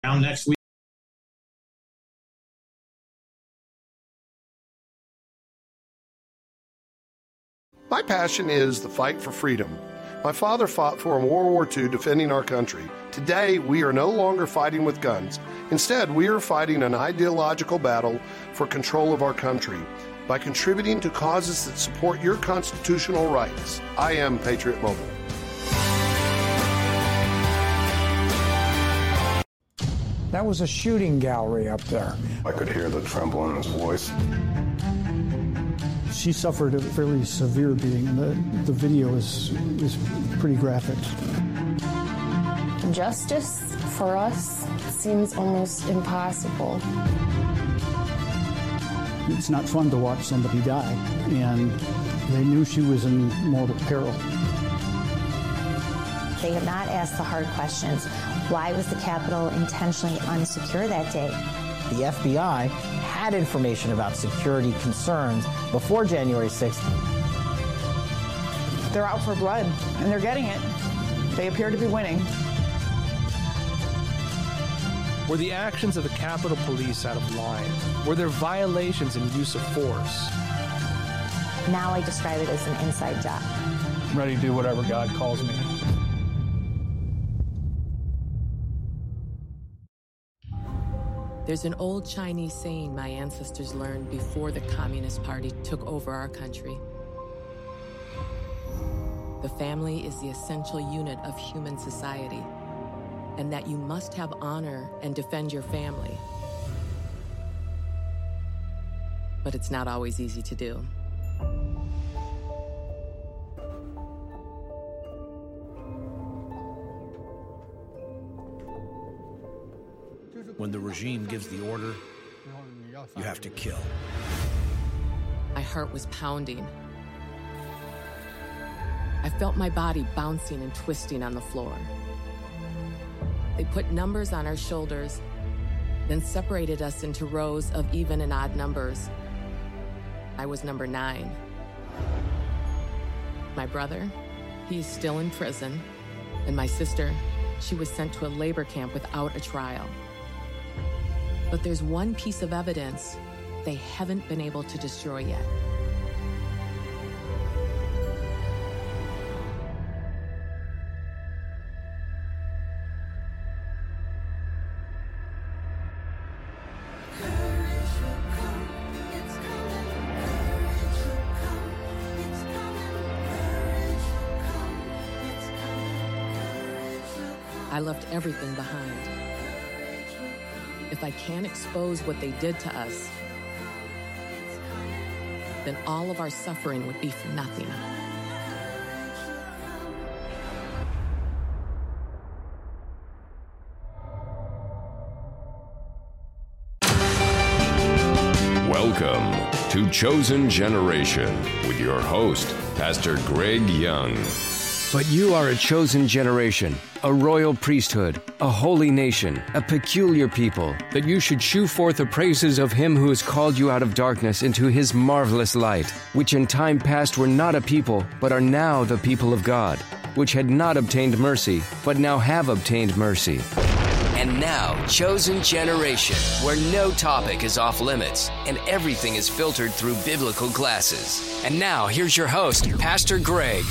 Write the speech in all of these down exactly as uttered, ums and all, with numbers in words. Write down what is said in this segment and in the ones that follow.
next week. My passion is the fight for freedom. My father fought for in World War Two defending our country. Today, we are no longer fighting with guns. Instead, we are fighting an ideological battle for control of our country by contributing to causes that support your constitutional rights. I am Patriot Mobile. That was a shooting gallery up there. I could hear the tremble in his voice. She suffered a fairly severe beating, and the, the video is, is pretty graphic. Justice for us seems almost impossible. It's not fun to watch somebody die, and they knew she was in mortal peril. They have not asked the hard questions. Why was the Capitol intentionally unsecure that day? The F B I had information about security concerns before January sixth. They're out for blood, and they're getting it. They appear to be winning. Were the actions of the Capitol Police out of line? Were there violations and use of force? Now I describe it as an inside job. I'm ready to do whatever God calls me. There's an old Chinese saying my ancestors learned before the Communist Party took over our country. The family is the essential unit of human society, and that you must have honor and defend your family. But it's not always easy to do. When the regime gives the order, you have to kill. My heart was pounding. I felt my body bouncing and twisting on the floor. They put numbers on our shoulders, then separated us into rows of even and odd numbers. I was number nine. My brother, he's still in prison, and my sister, she was sent to a labor camp without a trial. But there's one piece of evidence they haven't been able to destroy yet. I left everything behind. If I can't expose what they did to us, then all of our suffering would be for nothing. Welcome to Chosen Generation with your host, Pastor Greg Young. But you are a chosen generation, a royal priesthood, a holy nation, a peculiar people, that you should shew forth the praises of him who has called you out of darkness into his marvelous light, which in time past were not a people, but are now the people of God, which had not obtained mercy, but now have obtained mercy. And now, Chosen Generation, where no topic is off limits and everything is filtered through biblical glasses. And now, here's your host, Pastor Greg.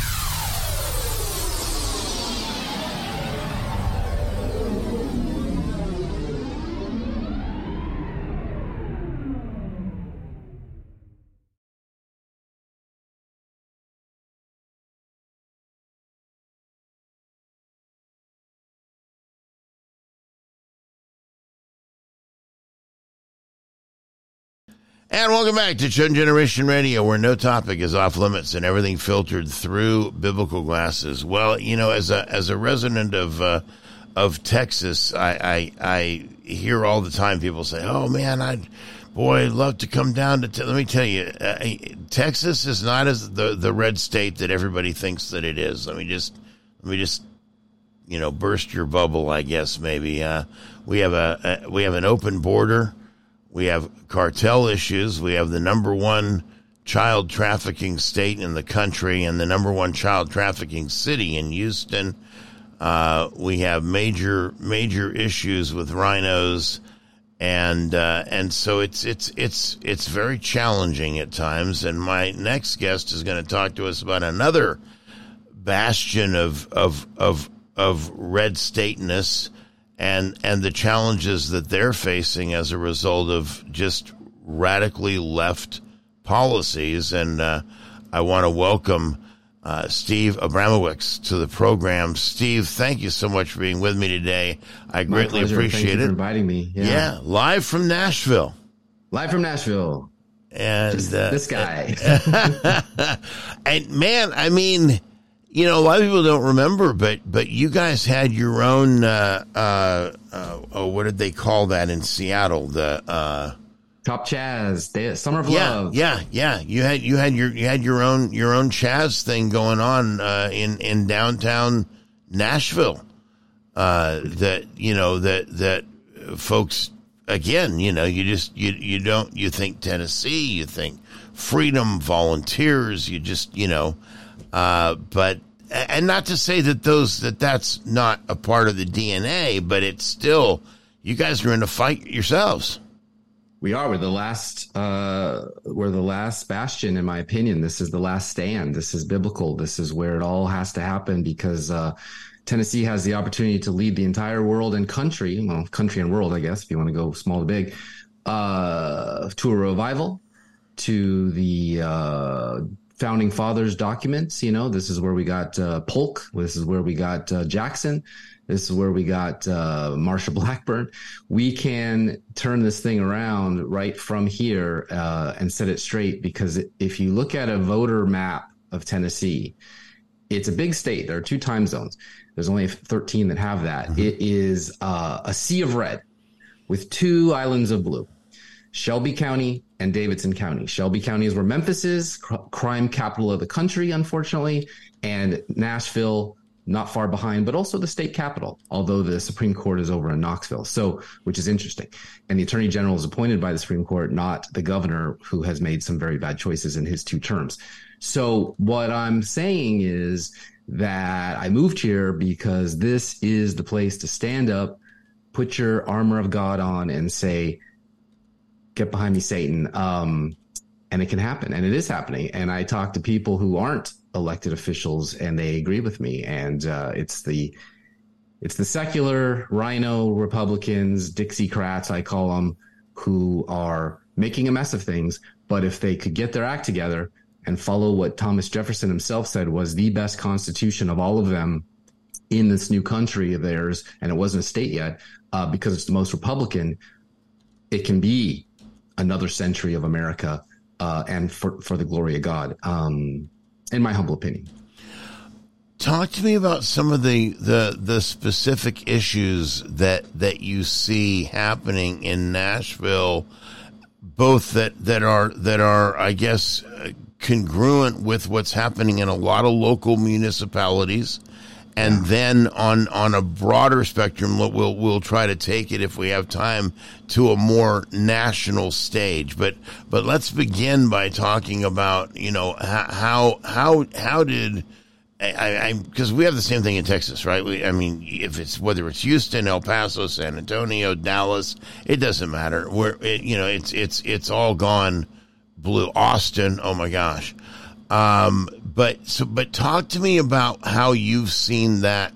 And welcome back to Chosen Generation Radio, where no topic is off limits and everything filtered through biblical glasses. Well, you know, as a as a resident of uh, of Texas, I, I I hear all the time people say, "Oh man, I'd boy, I'd love to come down to." Te-. Let me tell you, uh, Texas is not as the the red state that everybody thinks that it is. Let me just let me just you know burst your bubble, I guess maybe. Uh, we have a, a we have an open border. We have cartel issues. We have the number one child trafficking state in the country and the number one child trafficking city in Houston. Uh, we have major major issues with rhinos, and uh, and so it's it's it's it's very challenging at times. And my next guest is going to talk to us about another bastion of of of of red stateness and and the challenges that they're facing as a result of just radically left policies. And uh, I want to welcome uh, Steve Abramowitz to the program. Steve, thank you so much for being with me today. I My greatly pleasure. appreciate Thank you it. for inviting me. Yeah. yeah, live from Nashville. Live from Nashville. And Just uh, this guy. and man, I mean, you know, a lot of people don't remember, but but you guys had your own. Uh, uh, uh, oh, what did they call that in Seattle? The uh, Top Chaz, they, Summer of yeah, Love. yeah, yeah. You had you had your you had your own your own Chaz thing going on uh, in in downtown Nashville. Uh, that you know that that folks again, you know, you just you you don't you think Tennessee, you think freedom, volunteers, you just you know, uh, but and not to say that those that that's not a part of the D N A, but it's still you guys are in a fight yourselves. We are. We're the last. Uh, we're the last bastion, in my opinion. This is the last stand. This is biblical. This is where it all has to happen because uh, Tennessee has the opportunity to lead the entire world and country, well, country and world, I guess, if you want to go small to big, uh, to a revival, to the uh, founding fathers documents. You know, this is where we got uh, Polk. This is where we got uh, Jackson. This is where we got uh, Marsha Blackburn. We can turn this thing around right from here uh, and set it straight, because if you look at a voter map of Tennessee, it's a big state. There are two time zones. There's only thirteen that have that. Mm-hmm. It is uh, a sea of red with two islands of blue, Shelby County and Davidson County. Shelby County is where Memphis is, cr- crime capital of the country, unfortunately, and Nashville, not far behind, but also the state capital, although the Supreme Court is over in Knoxville, so which is interesting. And the Attorney General is appointed by the Supreme Court, not the governor, who has made some very bad choices in his two terms. So what I'm saying is that I moved here because this is the place to stand up, put your armor of God on, and say, get behind me, Satan. Um, and it can happen, and it is happening. And I talk to people who aren't elected officials, and they agree with me. And uh, it's the it's the secular rhino Republicans, Dixiecrats, I call them, who are making a mess of things. But if they could get their act together and follow what Thomas Jefferson himself said was the best constitution of all of them in this new country of theirs, and it wasn't a state yet, uh, because it's the most Republican, it can be another century of America, uh, and for, for the glory of God. Um, in my humble opinion. Talk to me about some of the, the, the specific issues that, that you see happening in Nashville, both that, that are, that are, I guess, uh, congruent with what's happening in a lot of local municipalities. And yeah. then on, on a broader spectrum, we'll, we'll try to take it, if we have time, to a more national stage. But, but let's begin by talking about, you know, how, how, how did, I, I, because we have the same thing in Texas, right? We, I mean, if it's, whether it's Houston, El Paso, San Antonio, Dallas, it doesn't matter. We're, it, you know, it's, it's, it's all gone blue. Austin, oh my gosh. Um, but so, but talk to me about how you've seen that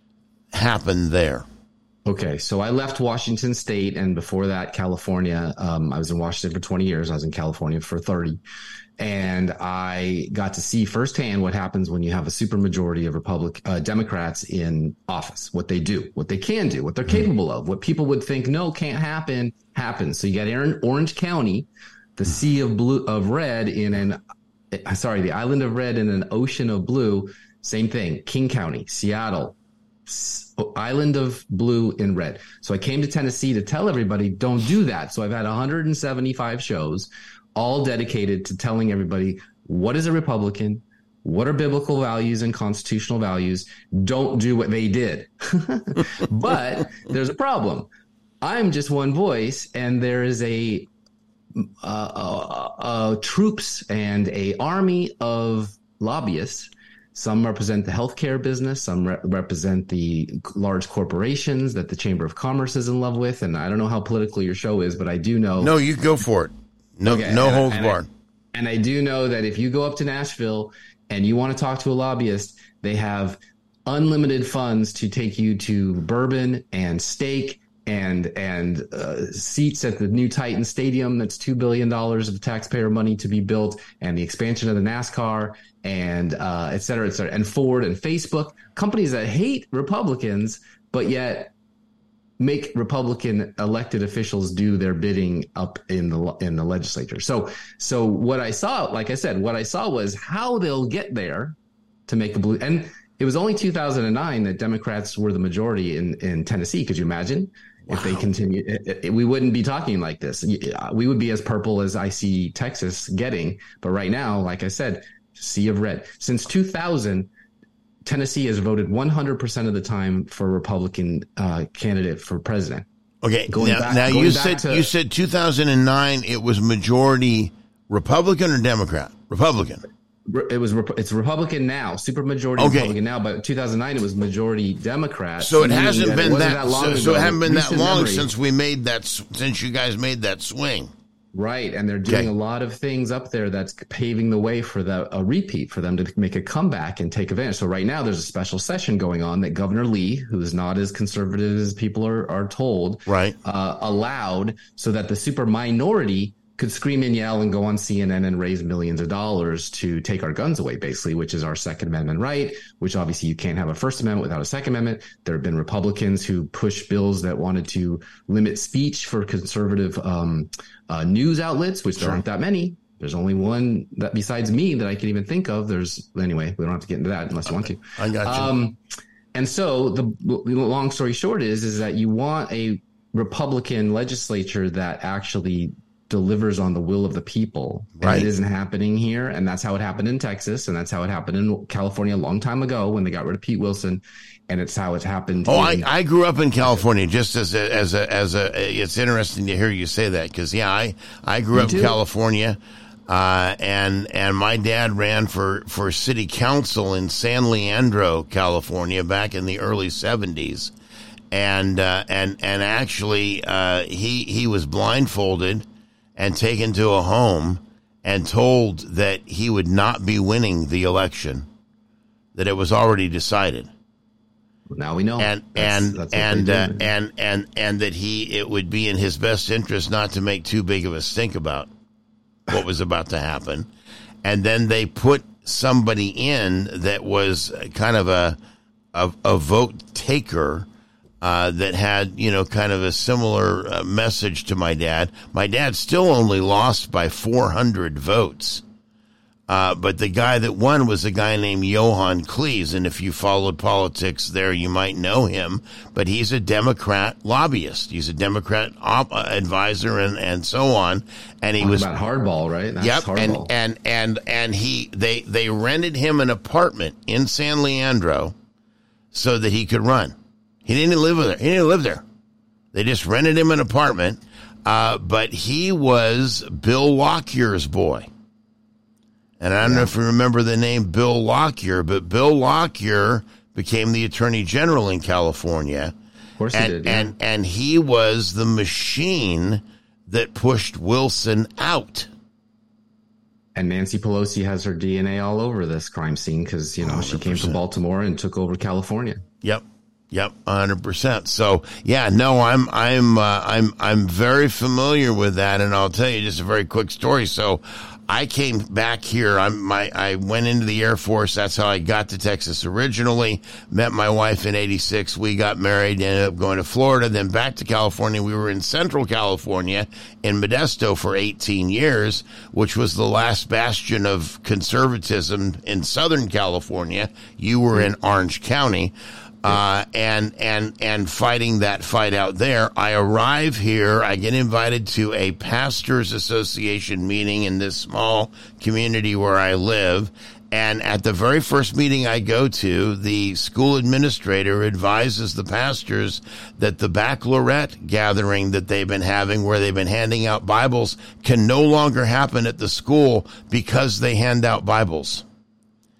happen there. Okay, so I left Washington State, and before that, California. Um, I was in Washington for twenty years. I was in California for thirty, and I got to see firsthand what happens when you have a supermajority of Republic uh, Democrats in office. What they do, what they can do, what they're mm-hmm. capable of, what people would think no can't happen happens. So you got Aaron, Orange County, the sea of blue of red in an sorry, the island of red in an ocean of blue. Same thing. King County, Seattle, island of blue in red. So I came to Tennessee to tell everybody, don't do that. So I've had one hundred seventy-five shows, all dedicated to telling everybody what is a Republican, what are biblical values and constitutional values. Don't do what they did. But there's a problem. I'm just one voice, and there is a Uh, uh, uh, troops and a army of lobbyists Some represent the healthcare business. Some re- represent the large corporations that the Chamber of Commerce is in love with. And I don't know how political your show is, but I do know. No, you go for it. No, okay, no and, holds and barred. I, and I do know that if you go up to Nashville and you want to talk to a lobbyist, they have unlimited funds to take you to bourbon and steak and and uh, seats at the new Titan Stadium. That's two billion dollars of taxpayer money to be built, and the expansion of the NASCAR, and uh, et cetera, et cetera, and Ford and Facebook, companies that hate Republicans, but yet make Republican elected officials do their bidding up in the in the legislature. So, so what I saw, like I said, what I saw was how they'll get there to make a blue. And it was only two thousand nine that Democrats were the majority in, in Tennessee. Could you imagine? Wow. If they continue, it, it, we wouldn't be talking like this. We would be as purple as I see Texas getting. But right now, like I said, sea of red. Since two thousand, Tennessee has voted one hundred percent of the time for a Republican uh, candidate for president. Okay, going now, back, now going you back said to, you said two thousand nine. It was majority Republican or Democrat? Republican. It was it's Republican now, super majority okay. Republican now, but two thousand nine it was majority Democrat. So it hasn't been that, that long. So, so it hasn't been that long memory. since we made that since you guys made that swing. Right, and they're doing okay. a lot of things up there that's paving the way for the a repeat for them to make a comeback and take advantage. So right now there's a special session going on that Governor Lee, who's not as conservative as people are are told, right, uh, allowed so that the super minority could scream and yell and go on C N N and raise millions of dollars to take our guns away, basically, which is our Second Amendment right, which obviously you can't have a First Amendment without a Second Amendment. There have been Republicans who pushed bills that wanted to limit speech for conservative um, uh, news outlets, which there sure. aren't that many. There's only one that besides me that I can even think of. There's anyway, we don't have to get into that unless you want to. I got you. Um, and so the, the long story short is, is that you want a Republican legislature that actually delivers on the will of the people. Right. And it isn't happening here. And that's how it happened in Texas. And that's how it happened in California a long time ago when they got rid of Pete Wilson. And it's how it's happened. Oh, in- I, I grew up in California just as a, as a, as a, it's interesting to hear you say that. Cause yeah, I, I grew Me up too. in California. Uh, and, and my dad ran for, for city council in San Leandro, California back in the early seventies. And, uh, and, and actually, uh, he, he was blindfolded and taken to a home and told that he would not be winning the election, that it was already decided. Now we know. And that's, and that's and uh, and and and that he it would be in his best interest not to make too big of a stink about what was about to happen. And then they put somebody in that was kind of a a, a vote taker. Uh, that had, you know, kind of a similar uh, message to my dad. My dad still only lost by four hundred votes. Uh, but the guy that won was a guy named Johan Cleese. And if you followed politics there, you might know him. But he's a Democrat lobbyist. He's a Democrat op- advisor and, and so on. And he Talk was about hardball, right? That's yep. hardball. And, and, and, and he, they, they rented him an apartment in San Leandro so that he could run. He didn't live there. He didn't live there. They just rented him an apartment. Uh, but he was Bill Lockyer's boy. And I don't yeah. know if you remember the name Bill Lockyer, but Bill Lockyer became the Attorney General in California. Of course and, he did. Yeah. And, and he was the machine that pushed Wilson out. And Nancy Pelosi has her D N A all over this crime scene because, you know, one hundred percent. She came from Baltimore and took over California. Yep. Yep, one hundred percent. So, yeah, no, I'm I'm uh, I'm I'm very familiar with that, and I'll tell you just a very quick story. So, I came back here. I'm my I went into the Air Force. That's how I got to Texas originally. Met my wife in eighty-six. We got married. Ended up going to Florida, then back to California. We were in Central California in Modesto for eighteen years, which was the last bastion of conservatism in Southern California. You were in Orange County. Uh, and, and, and fighting that fight out there. I arrive here. I get invited to a pastors association meeting in this small community where I live. And at the very first meeting I go to, the school administrator advises the pastors that the baccalaureate gathering that they've been having, where they've been handing out Bibles, can no longer happen at the school because they hand out Bibles.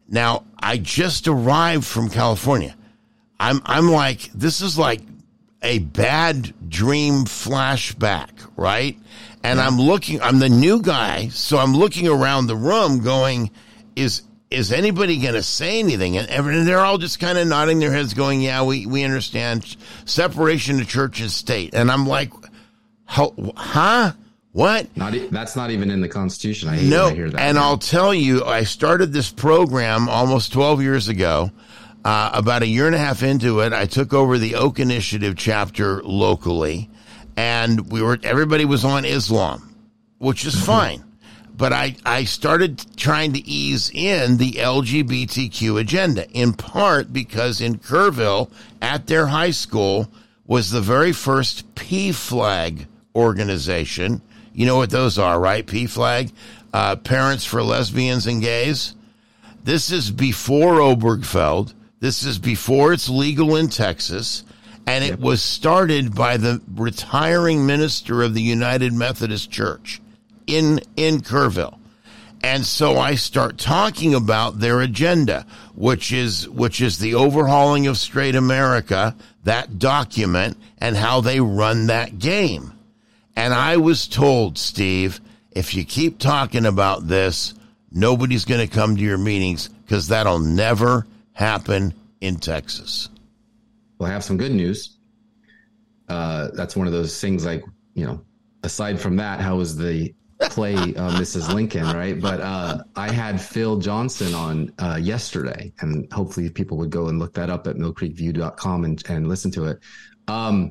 Now, I just arrived from California. I'm I'm like, this is like a bad dream flashback, right? And I'm looking, I'm the new guy, so I'm looking around the room going, is is anybody going to say anything? And, and they're all just kind of nodding their heads going, yeah, we, we understand separation of church and state. And I'm like, how, huh? What? Not e- that's not even in the Constitution. I hate no, when I hear that. And now. I'll tell you, I started this program almost twelve years ago. Uh, about a year and a half into it, I took over the Oak Initiative chapter locally, and we were everybody was on Islam, which is fine. But I, I started trying to ease in the L G B T Q agenda, in part because in Kerrville, at their high school, was the very first P FLAG organization. You know what those are, right? P FLAG, uh, Parents for Lesbians and Gays. This is before Obergefell. This is before it's legal in Texas. And it was started by the retiring minister of the United Methodist Church in, in Kerrville. And so I start talking about their agenda, which is, which is the overhauling of straight America, that document, and how they run that game. And I was told, Steve, if you keep talking about this, nobody's going to come to your meetings because that'll never happen in Texas. Well, I have some good news. Uh, that's one of those things like, you know, aside from that, how was the play uh, Missus Lincoln, right? But uh, I had Phil Johnson on uh, yesterday, and hopefully people would go and look that up at mill creek view dot com and, and listen to it. Um,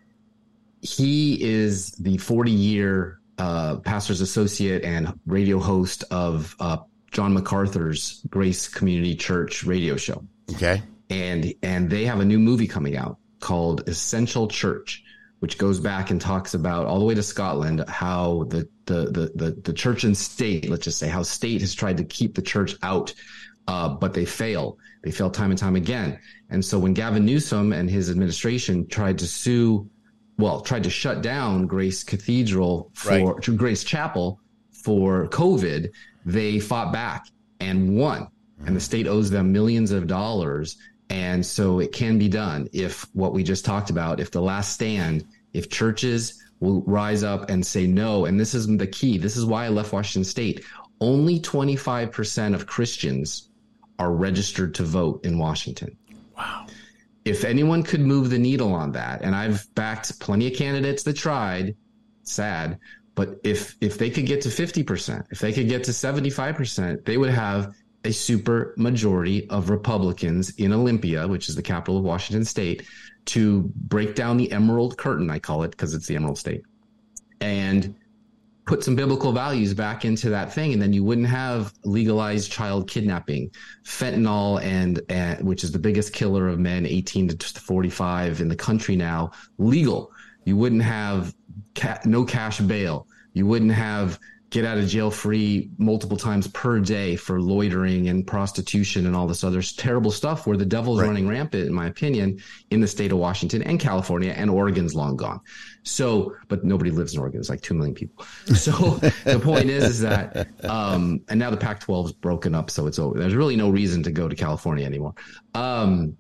he is the forty-year uh, pastor's associate and radio host of uh, John MacArthur's Grace Community Church radio show. Okay. And and they have a new movie coming out called Essential Church, which goes back and talks about all the way to Scotland, how the the the the, the church and state, let's just say, how state has tried to keep the church out, uh, but they fail. They fail time and time again. And so when Gavin Newsom and his administration tried to sue, well, tried to shut down Grace Cathedral for right. Grace Chapel for COVID, they fought back and won. Mm-hmm. And the state owes them millions of dollars. And so it can be done if what we just talked about, if the last stand, if churches will rise up and say no. And this is the key. This is why I left Washington State. Only twenty-five percent of Christians are registered to vote in Washington. Wow. If anyone could move the needle on that, and I've backed plenty of candidates that tried, sad, but if if they could get to fifty percent, if they could get to seventy-five percent, they would have a super majority of Republicans in Olympia, which is the capital of Washington State, to break down the Emerald Curtain, I call it, because it's the Emerald State, and put some biblical values back into that thing. And then you wouldn't have legalized child kidnapping, fentanyl, and, and which is the biggest killer of men eighteen to forty-five in the country now, legal. You wouldn't have ca- no cash bail. You wouldn't have get out of jail free multiple times per day for loitering and prostitution and all this other terrible stuff where the devil's right. running rampant, in my opinion, in the state of Washington and California, and Oregon's long gone. So, but nobody lives in Oregon. It's like two million people. So the point is, is that, um, and now the Pac twelve is broken up. So it's over. There's really no reason to go to California anymore. Um,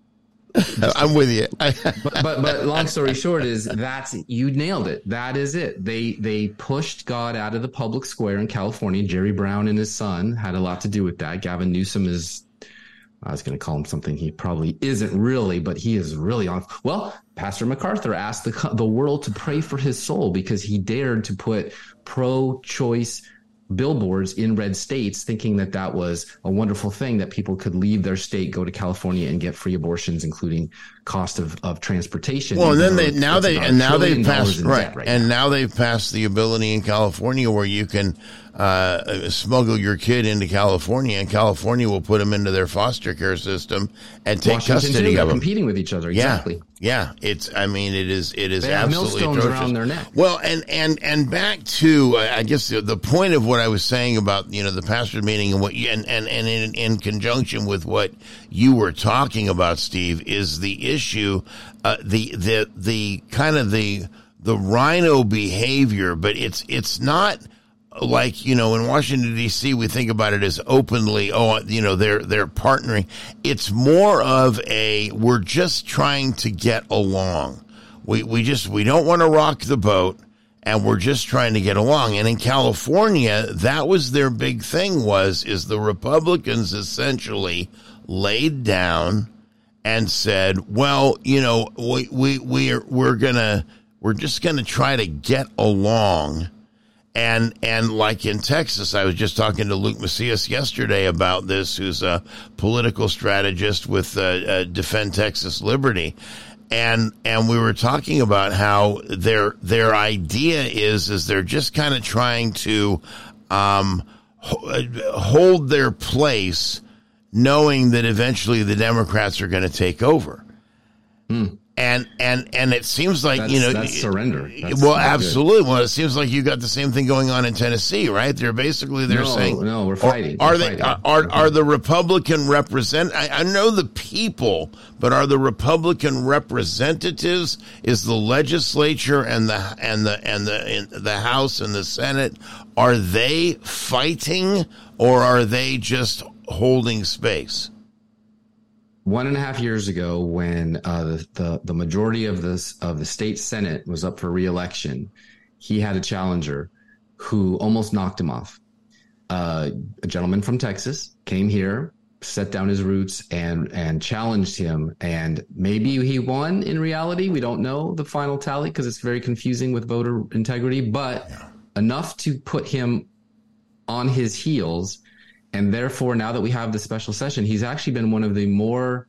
I'm with you. but, but but long story short is that's you nailed it. That is it. They they pushed God out of the public square in California. Jerry Brown and his son had a lot to do with that. Gavin Newsom is, I was going to call him something he probably isn't really, but he is really on. Well, Pastor MacArthur asked the the world to pray for his soul because he dared to put pro-choice billboards in red states, thinking that that was a wonderful thing, that people could leave their state, go to California and get free abortions, including cost of, of transportation. Well, and then they now they and now they've passed right, right and now. now they've passed the ability in California where you can uh, smuggle your kid into California, and California will put them into their foster care system and take Washington custody too, of them, competing with each other. Yeah. Exactly. Yeah, it's. I mean, it is. It is they have absolutely millstones atrocious. around their neck. Well, and and and back to uh, I guess the, the point of what I was saying about you know the pastor meeting and what you, and and and in, in conjunction with what you were talking about, Steve, is the issue, uh, the the the kind of the the rhino behavior, but it's it's not like, you know, in Washington, D C, we think about it as openly, oh, you know, they're they're partnering. It's more of a, we're just trying to get along. We we just, we don't want to rock the boat, and we're just trying to get along. And in California, that was their big thing, was, is the Republicans essentially laid down and said, well, you know, we, we, we're, we're gonna, we're just gonna try to get along. And, and like in Texas, I was just talking to Luke Macias yesterday about this, who's a political strategist with uh, uh, Defend Texas Liberty. And, and we were talking about how their, their idea is, is they're just kind of trying to, um, hold their place, knowing that eventually the Democrats are going to take over. Mm. And, and, and it seems like, that's, you know, that's surrender. That's well, absolutely. Good. Well, it seems like you got the same thing going on in Tennessee, right? They're basically, they're no, saying, no, we're fighting. Are we're they, fighting. are, are, are the Republican represent, I, I know the people, but are the Republican representatives, is the legislature and the, and the, and the, and the House and the Senate, are they fighting, or are they just holding space? One and a half years ago, when uh, the, the the majority of this of the state Senate was up for re-election, he had a challenger who almost knocked him off. Uh, a gentleman from Texas came here, set down his roots, and and challenged him. And maybe he won. In reality, we don't know the final tally because it's very confusing with voter integrity. But yeah. enough to put him on his heels. And therefore, now that we have the special session, he's actually been one of the more,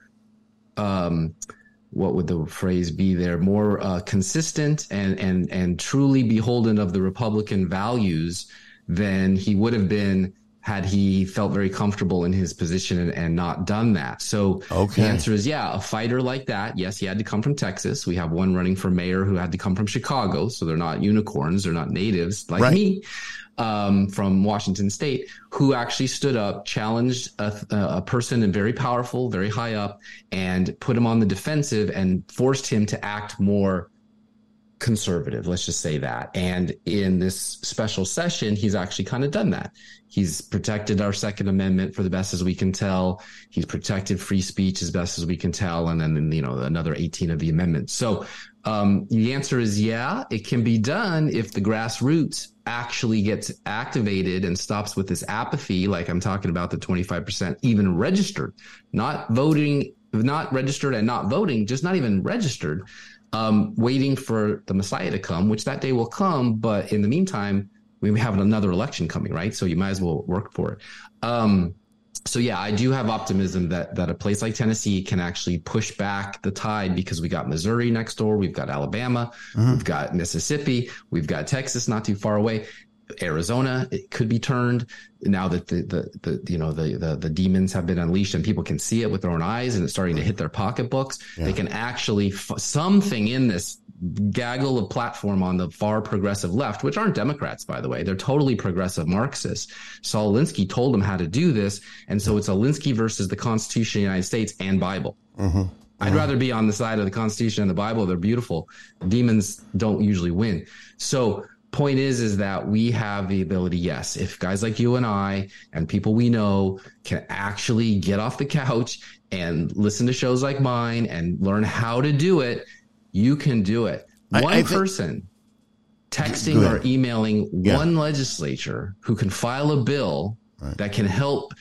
um, what would the phrase be there, more uh, consistent and, and, and truly beholden of the Republican values than he would have been had he felt very comfortable in his position and, and not done that. So okay. the answer is, yeah, a fighter like that. Yes, he had to come from Texas. We have one running for mayor who had to come from Chicago. So they're not unicorns. They're not natives like right. me. Um, from Washington State, who actually stood up, challenged a, a person and very powerful, very high up, and put him on the defensive and forced him to act more conservative. Let's just say that. And in this special session, he's actually kind of done that. He's protected our Second Amendment for the best as we can tell. He's protected free speech as best as we can tell. And then, you know, another eighteen of the amendments. So um, the answer is, yeah, it can be done if the grassroots actually gets activated and stops with this apathy. Like I'm talking about the twenty-five percent even registered, not voting, not registered and not voting, just not even registered, um, waiting for the Messiah to come, which that day will come. But in the meantime, we have another election coming, right? So you might as well work for it. Um, so yeah, I do have optimism that that a place like Tennessee can actually push back the tide, because we got Missouri next door, we've got Alabama, mm-hmm. we've got Mississippi, we've got Texas not too far away, Arizona. It could be turned now that the the, the you know the, the the demons have been unleashed and people can see it with their own eyes and it's starting to hit their pocketbooks. Yeah. They can actually f- something in this gaggle of platform on the far progressive left, which aren't Democrats, by the way. They're totally progressive Marxists. Saul Alinsky told them how to do this. And so it's Alinsky versus the Constitution of the United States and Bible. Mm-hmm. I'd mm-hmm. rather be on the side of the Constitution and the Bible. They're beautiful. Demons don't usually win. So point is, is that we have the ability, yes, if guys like you and I and people we know can actually get off the couch and listen to shows like mine and learn how to do it, you can do it. One I, I person think, texting or emailing yeah. one legislature who can file a bill right. that can help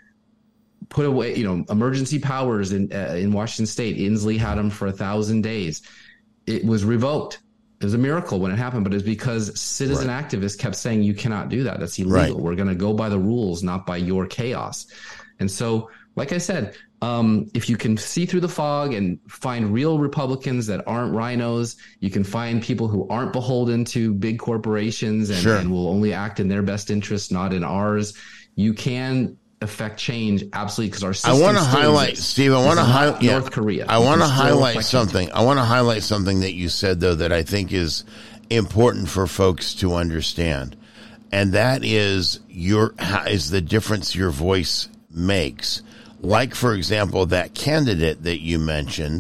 put away, you know, emergency powers in uh, in Washington State. Inslee had them for a thousand days. It was revoked. It was a miracle when it happened, but it's because citizen right. activists kept saying you cannot do that. That's illegal. Right. We're going to go by the rules, not by your chaos. And so, like I said, um, if you can see through the fog and find real Republicans that aren't rhinos, you can find people who aren't beholden to big corporations and, sure. and will only act in their best interest, not in ours. You can affect change absolutely, because our system. I want to highlight, exists. Steve. I want to highlight yeah, North Korea. I want to highlight something. I want to highlight something that you said, though, that I think is important for folks to understand, and that is your is the difference your voice makes. Like, for example, that candidate that you mentioned,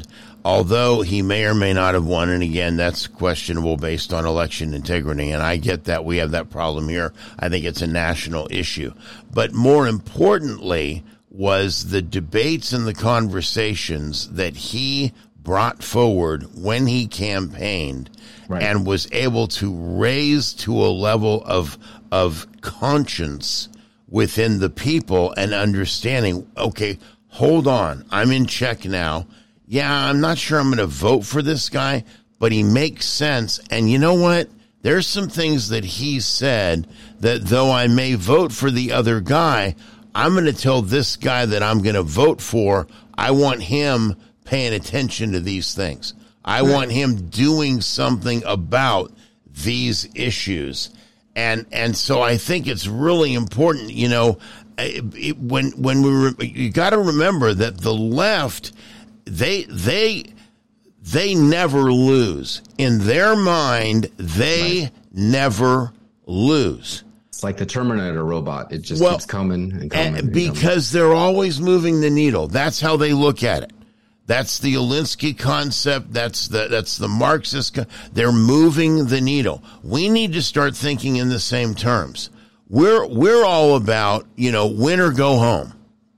although he may or may not have won, and again, that's questionable based on election integrity, and I get that we have that problem here. I think it's a national issue. But more importantly was the debates and the conversations that he brought forward when he campaigned, right, and was able to raise to a level of of conscience within the people and understanding, okay, hold on, I'm in check now. Yeah, I'm not sure I'm going to vote for this guy, but he makes sense. And you know what? There's some things that he said that though I may vote for the other guy, I'm going to tell this guy that I'm going to vote for, I want him paying attention to these things. I right. want him doing something about these issues. And and so I think it's really important, you know, it, it, when when we re, you got to remember that the left, they they they never lose. In their mind, they right. never lose. It's like the Terminator robot. It just well, keeps coming and coming. And because coming. They're always moving the needle. That's how they look at it. That's the Alinsky concept. That's the that's the Marxist. Co- they're moving the needle. We need to start thinking in the same terms. We're we're all about, you know, win or go home,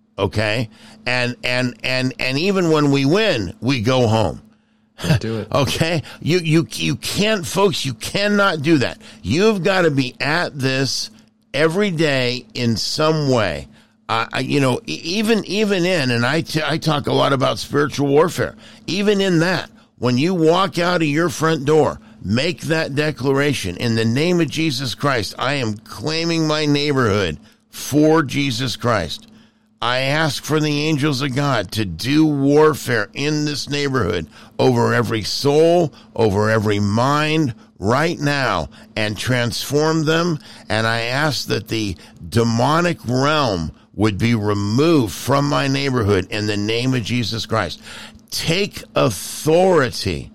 okay? And and and and even when we win, we go home. Don't do it. Okay? You you you can't, folks. You cannot do that. You've got to be at this every day in some way. Uh, you know, even even in, and I, t- I talk a lot about spiritual warfare, even in that, when you walk out of your front door, make that declaration, in the name of Jesus Christ, I am claiming my neighborhood for Jesus Christ. I ask for the angels of God to do warfare in this neighborhood over every soul, over every mind right now, and transform them. And I ask that the demonic realm would be removed from my neighborhood in the name of Jesus Christ. Take authority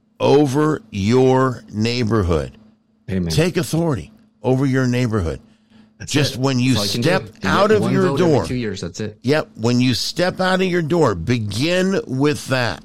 over your neighborhood. Amen. Take authority over your neighborhood. That's Just it. when you step out of your door. Every two years, that's it. Yep. When you step out of your door, begin with that.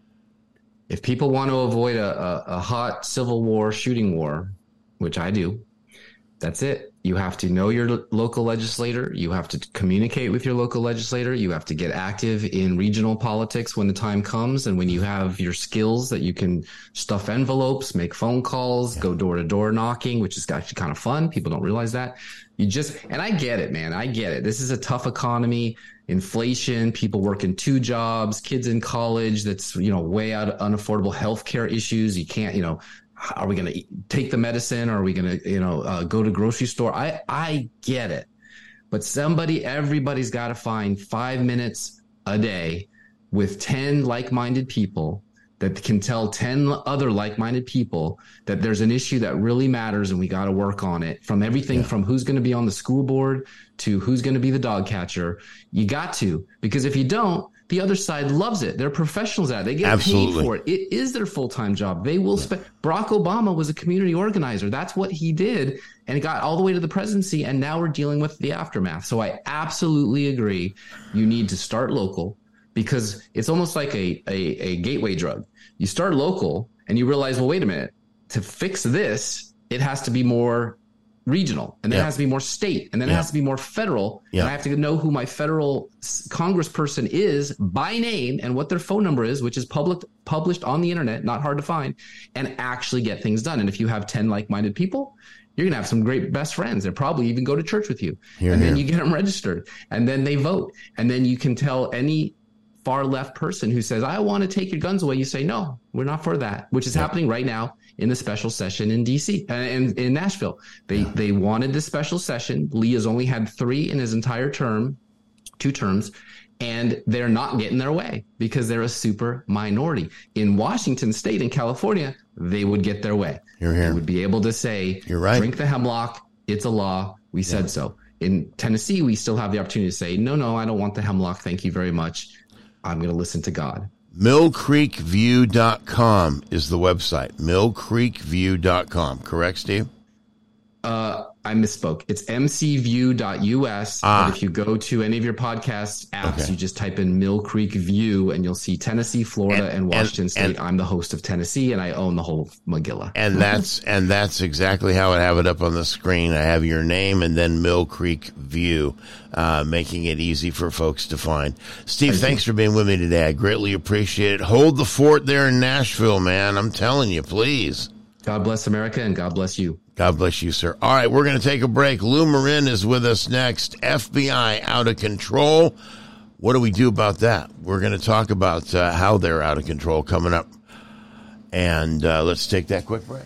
If people want to avoid a, a, a hot civil war, shooting war, which I do, that's it. You have to know your local legislator. You have to communicate with your local legislator. You have to get active in regional politics when the time comes. And when you have your skills that you can stuff envelopes, make phone calls, yeah. go door to door knocking, which is actually kind of fun. People don't realize that. You just, and I get it, man. I get it. This is a tough economy, inflation, people working two jobs, kids in college. That's, you know, way out of unaffordable healthcare issues. You can't, you know, are we going to take the medicine? Or are we going to, you know, uh, go to grocery store? I, I get it. But somebody, everybody's got to find five minutes a day with ten like-minded people that can tell ten other like-minded people that there's an issue that really matters and we got to work on it. From everything yeah. from who's going to be on the school board to who's going to be the dog catcher. You got to, because if you don't, the other side loves it. They're professionals at it. They get Absolutely. paid for it. It is their full-time job. They will spend. Barack Obama was a community organizer. That's what he did. And it got all the way to the presidency. And now we're dealing with the aftermath. So I absolutely agree. You need to start local, because it's almost like a, a, a gateway drug. You start local and you realize, well, wait a minute, to fix this, it has to be more regional, and then yeah. it has to be more state, and then yeah. it has to be more federal. Yeah. And I have to know who my federal congressperson is by name and what their phone number is, which is public, published on the internet, not hard to find, and actually get things done. And if you have ten like-minded people, you're going to have some great best friends. They'll probably even go to church with you. Here, and here. then you get them registered, and then they vote. And then you can tell any far left person who says, I want to take your guns away. You say, no, we're not for that, which is yeah. happening right now in the special session in D C and in, in Nashville. They yeah. they wanted this special session. Lee has only had three in his entire term, two terms, and they're not getting their way because they're a super minority. In Washington State and California, they would get their way. You're here. They would be able to say, You're right. drink the hemlock. It's a law. We said yeah. so. In Tennessee, we still have the opportunity to say, no, no, I don't want the hemlock. Thank you very much. I'm going to listen to God. mill creek view dot com is the website. mill creek view dot com. Correct, Steve? Uh, I misspoke. It's m c view dot u s. Ah. But if you go to any of your podcast apps, Okay. you just type in Mill Creek View and you'll see Tennessee, Florida, and, And- Washington and- State. and- I'm the host of Tennessee, and I own the whole Megillah. And that's and that's exactly how I have it up on the screen. I have your name and then Mill Creek View, uh, making it easy for folks to find. Steve, Thank thanks for being with me today. I greatly appreciate it. Hold the fort there in Nashville, man. I'm telling you, please. God bless America, and God bless you. God bless you, sir. All right, we're going to take a break. Lou Marin is with us next. F B I out of control. What do we do about that? We're going to talk about uh, how they're out of control coming up. And uh, let's take that quick break.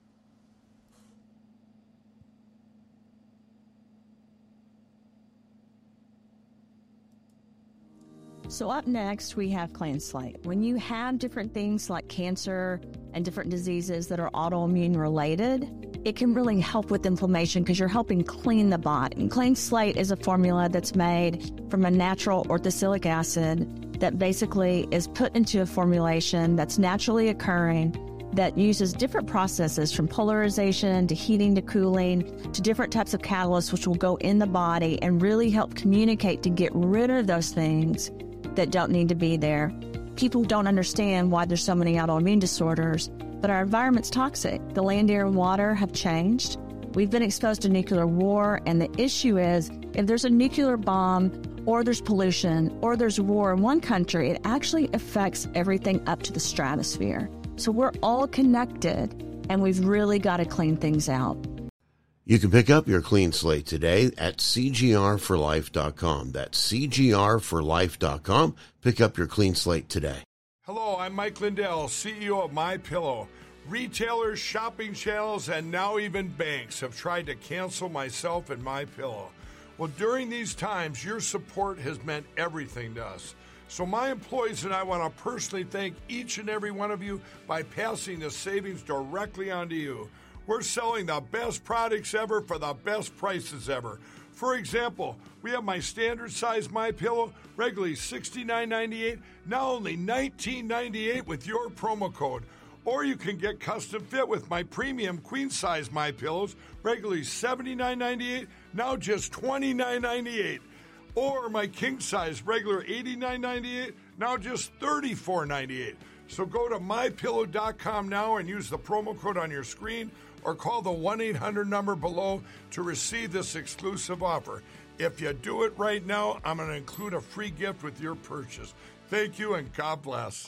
So up next, we have Clean Slate. When you have different things like cancer and different diseases that are autoimmune related, it can really help with inflammation because you're helping clean the body. And Clean Slate is a formula that's made from a natural orthosilic acid that basically is put into a formulation that's naturally occurring that uses different processes from polarization to heating to cooling to different types of catalysts which will go in the body and really help communicate to get rid of those things that don't need to be there. People don't understand why there's so many autoimmune disorders, but our environment's toxic. The land, air, and water have changed. We've been exposed to nuclear war, and the issue is if there's a nuclear bomb or there's pollution or there's war in one country, it actually affects everything up to the stratosphere. So we're all connected, and we've really got to clean things out. You can pick up your Clean Slate today at c g r for life dot com. That's c g r for life dot com. Pick up your Clean Slate today. Hello, I'm Mike Lindell, C E O of MyPillow. Retailers, shopping channels, and now even banks have tried to cancel myself and MyPillow. Well, during these times, your support has meant everything to us. So my employees and I want to personally thank each and every one of you by passing the savings directly on to you. We're selling the best products ever for the best prices ever. For example, we have my standard size MyPillow, regularly sixty-nine ninety-eight, now only nineteen ninety-eight with your promo code. Or you can get custom fit with my premium queen size MyPillows, regularly seventy-nine ninety-eight, now just twenty-nine ninety-eight. Or my king size, regular eighty-nine ninety-eight, now just thirty-four ninety-eight. So go to my pillow dot com now and use the promo code on your screen or call the one eight hundred number below to receive this exclusive offer. If you do it right now, I'm going to include a free gift with your purchase. Thank you and God bless.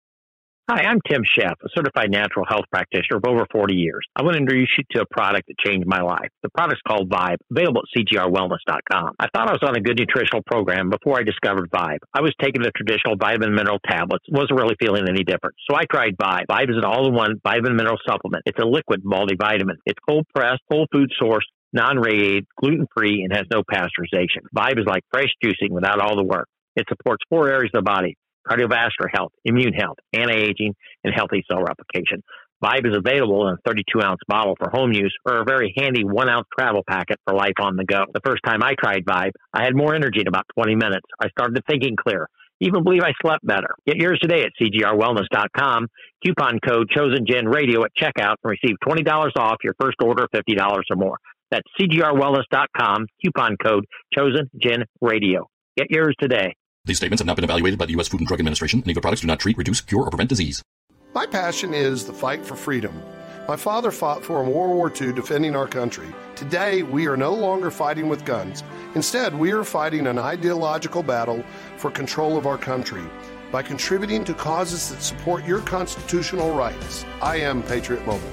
Hi, I'm Tim Sheff, a certified natural health practitioner of over forty years. I want to introduce you to a product that changed my life. The product's called Vibe, available at c g r wellness dot com. I thought I was on a good nutritional program before I discovered Vibe. I was taking the traditional vitamin and mineral tablets, wasn't really feeling any different. So I tried Vibe. Vibe is an all-in-one vitamin and mineral supplement. It's a liquid multivitamin. It's cold-pressed, whole food source, non-radiated, gluten-free, and has no pasteurization. Vibe is like fresh juicing without all the work. It supports four areas of the body: cardiovascular health, immune health, anti-aging, and healthy cell replication. Vibe is available in a thirty-two ounce bottle for home use or a very handy one ounce travel packet for life on the go. The first time I tried Vibe, I had more energy in about twenty minutes. I started thinking clear. Even believe I slept better. Get yours today at c g r wellness dot com. Coupon code ChosenGenRadio at checkout and receive twenty dollars off your first order of fifty dollars or more. That's c g r wellness dot com. Coupon code ChosenGenRadio. Get yours today. These statements have not been evaluated by the U S Food and Drug Administration, and either products do not treat, reduce, cure, or prevent disease. My passion is the fight for freedom. My father fought for in World War Two defending our country. Today, we are no longer fighting with guns. Instead, we are fighting an ideological battle for control of our country by contributing to causes that support your constitutional rights. I am Patriot Mobile.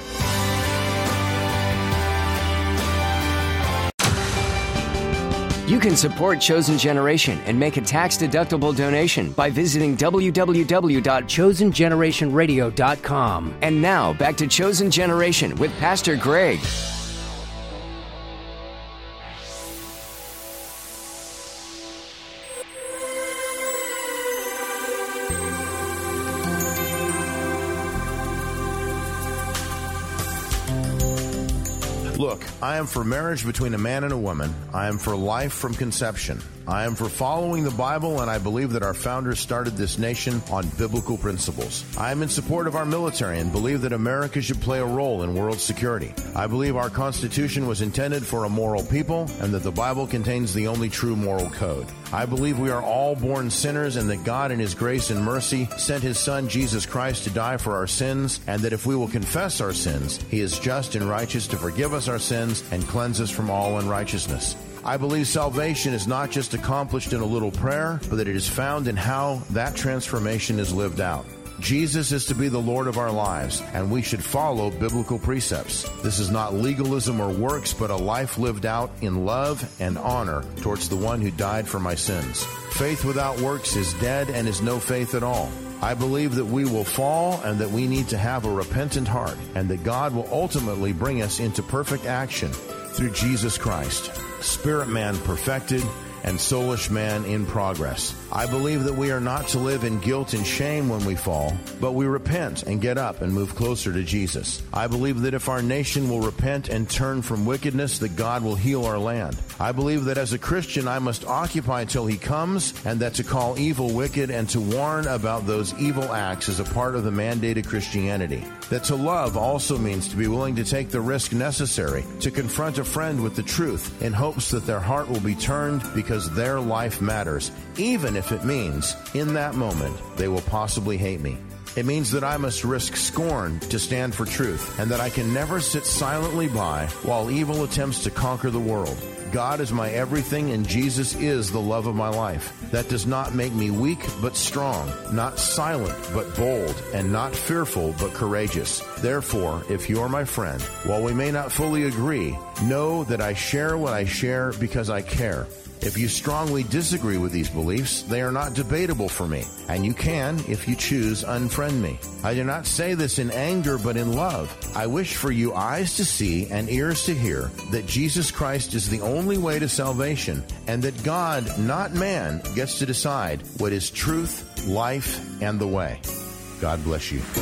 You can support Chosen Generation and make a tax-deductible donation by visiting w w w dot chosen generation radio dot com. And now, back to Chosen Generation with Pastor Greg. Look, I am for marriage between a man and a woman. I am for life from conception. I am for following the Bible, and I believe that our founders started this nation on biblical principles. I am in support of our military and believe that America should play a role in world security. I believe our Constitution was intended for a moral people and that the Bible contains the only true moral code. I believe we are all born sinners and that God in His grace and mercy sent His Son Jesus Christ to die for our sins, and that if we will confess our sins, He is just and righteous to forgive us our sins and cleanse us from all unrighteousness. I believe salvation is not just accomplished in a little prayer, but that it is found in how that transformation is lived out. Jesus is to be the Lord of our lives, and we should follow biblical precepts. This is not legalism or works, but a life lived out in love and honor towards the one who died for my sins. Faith without works is dead and is no faith at all. I believe that we will fall and that we need to have a repentant heart, and that God will ultimately bring us into perfect action through Jesus Christ, spirit man perfected and soulish man in progress. I believe that we are not to live in guilt and shame when we fall, but we repent and get up and move closer to Jesus. I believe that if our nation will repent and turn from wickedness, that God will heal our land. I believe that as a Christian, I must occupy till He comes, and that to call evil wicked and to warn about those evil acts is a part of the mandate of Christianity. That to love also means to be willing to take the risk necessary to confront a friend with the truth in hopes that their heart will be turned because their life matters, even if it means, in that moment, they will possibly hate me. It means that I must risk scorn to stand for truth, and that I can never sit silently by while evil attempts to conquer the world. God is my everything, and Jesus is the love of my life. That does not make me weak, but strong, not silent, but bold, and not fearful, but courageous. Therefore, if you are my friend, while we may not fully agree, know that I share what I share because I care. If you strongly disagree with these beliefs, they are not debatable for me, and you can, if you choose, unfriend me. I do not say this in anger, but in love. I wish for you eyes to see and ears to hear that Jesus Christ is the only way to salvation, and that God, not man, gets to decide what is truth, life, and the way. God bless you.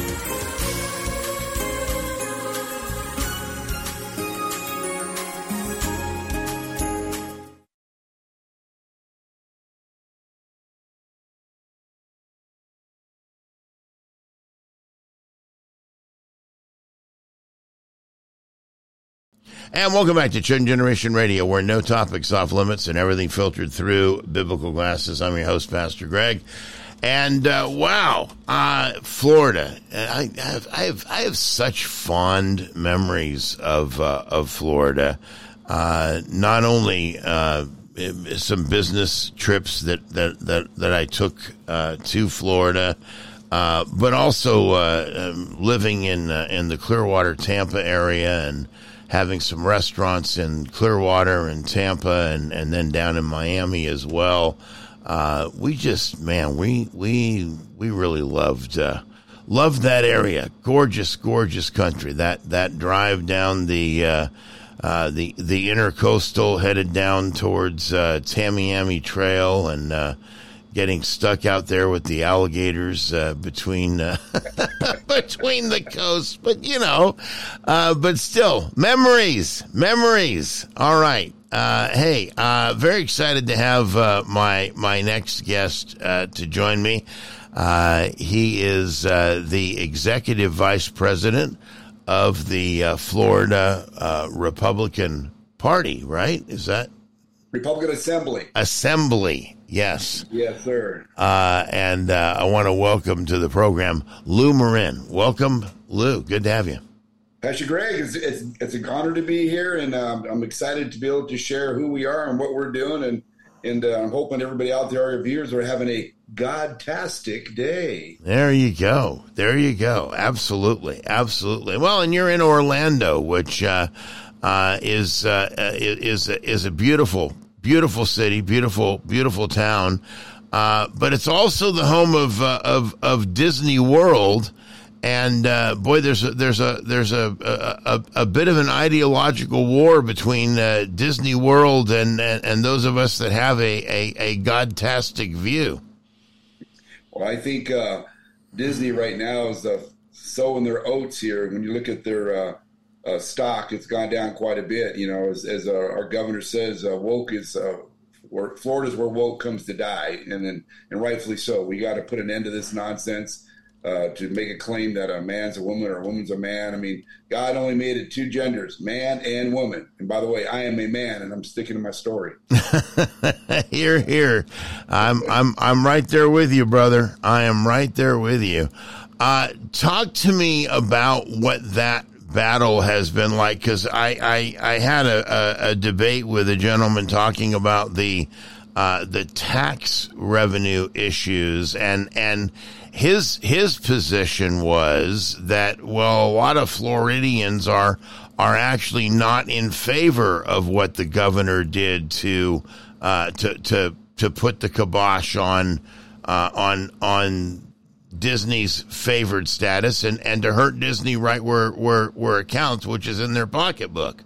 And welcome back to Chosen Generation Radio, where no topic's off limits and everything filtered through biblical glasses. I'm your host, Pastor Greg. And uh, wow, uh, Florida. I have, I have, I have such fond memories of uh, of Florida. Uh, not only uh, some business trips that that that, that I took uh, to Florida, uh, but also uh, living in uh, in the Clearwater, Tampa area, and having some restaurants in Clearwater and Tampa, and, and then down in Miami as well. Uh, we just, man, we we we really loved uh, loved that area. Gorgeous, gorgeous country. That that drive down the uh, uh, the the intercoastal, headed down towards uh, Tamiami Trail, and uh, getting stuck out there with the alligators uh, between uh, between the coasts. But you know, uh, but still, memories, memories. All right. Uh, hey, uh, very excited to have uh, my my next guest uh, to join me. Uh, he is uh, the executive vice president of the uh, Florida uh, Republican Party, right? Is that Republican Assembly? Assembly, yes. Yes, sir. Uh, and uh, I want to welcome to the program Lou Marin. Welcome, Lou. Good to have you. Pastor Greg, it's, it's, it's an honor to be here, and um, I'm excited to be able to share who we are and what we're doing, and and uh, I'm hoping everybody out there, our viewers, are having a God-tastic day. There you go. There you go. Absolutely. Absolutely. Well, and you're in Orlando, which uh, uh, is, uh, is, is a beautiful, beautiful city, beautiful, beautiful town, uh, but it's also the home of, uh, of, of Disney World. And uh, boy, there's a, there's a there's a, a a bit of an ideological war between uh, Disney World and, and and those of us that have a a, a God-tastic view. Well, I think uh, Disney right now is uh, sowing their oats here. When you look at their uh, uh, stock, it's gone down quite a bit. You know, as, as our, our governor says, uh, woke is uh, where Florida's where woke comes to die, and then and rightfully so. We got to put an end to this nonsense. Uh, to make a claim that a man's a woman or a woman's a man. I mean, God only made it two genders, man and woman. And by the way, I am a man, and I'm sticking to my story. Here, here, I'm, I'm, I'm right there with you, brother. I am right there with you. Uh, talk to me about what that battle has been like, because I, I, I had a, a, a debate with a gentleman talking about the, uh, the tax revenue issues, and and. His his position was that, well, a lot of Floridians are are actually not in favor of what the governor did to uh, to to to put the kibosh on uh, on on Disney's favored status, and, and to hurt Disney right where, where where it counts, which is in their pocketbook.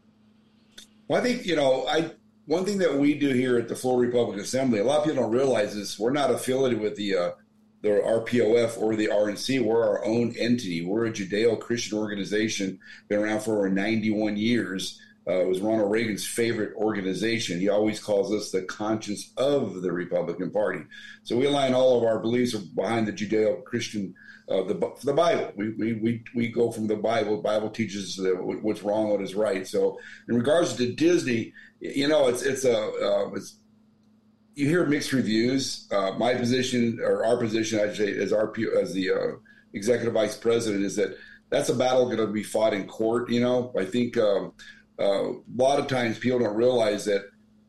Well, I think, you know, I one thing that we do here at the Florida Republican Assembly, a lot of people don't realize is we're not affiliated with the uh, the R P O F or the R N C. We're our own entity. We're a Judeo-Christian organization, been around for over ninety-one years. Uh, it was Ronald Reagan's favorite organization. He always calls us the conscience of the Republican Party. So we align all of our beliefs behind the Judeo-Christian, uh, the the Bible. We, we we we go from the Bible. The Bible teaches that what's wrong, what is right. So in regards to Disney, you know, it's it's a uh, it's, you hear mixed reviews. Uh, my position, or our position, I should say, as our as the uh, executive vice president, is that that's a battle going to be fought in court. You know, I think um, uh, a lot of times people don't realize that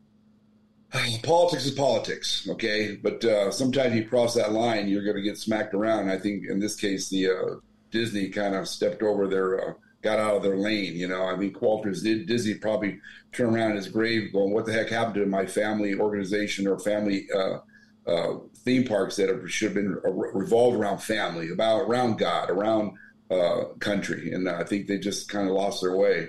uh, politics is politics. Okay, but uh, sometimes you cross that line, you're going to get smacked around. I think in this case, the uh, Disney kind of stepped over their. Uh, got out of their lane, you know. I mean, Walters did. Disney probably turned around in his grave going, what the heck happened to my family organization or family uh, uh, theme parks that should have been revolved around family, about around God, around uh, country. And I think they just kind of lost their way.